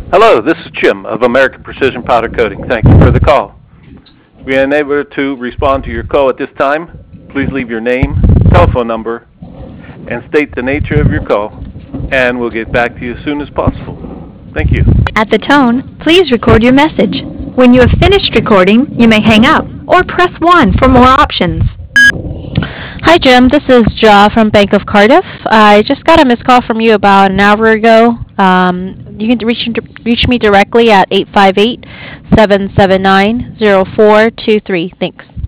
Hello, this is Jim of American Precision Powder Coating. Thank you for the call. We are unable to respond to your call at this time. Please leave your name, telephone number, and state the nature of your call, and we'll get back to you as soon as possible. Thank you. At the tone, please record your message. When you have finished recording, you may hang up or press 1 for more options. Hi, Jim. This is Ja from Bank of Cardiff. I just got a missed call from you about an hour ago. You can reach me directly at 858-779-0423. Thanks.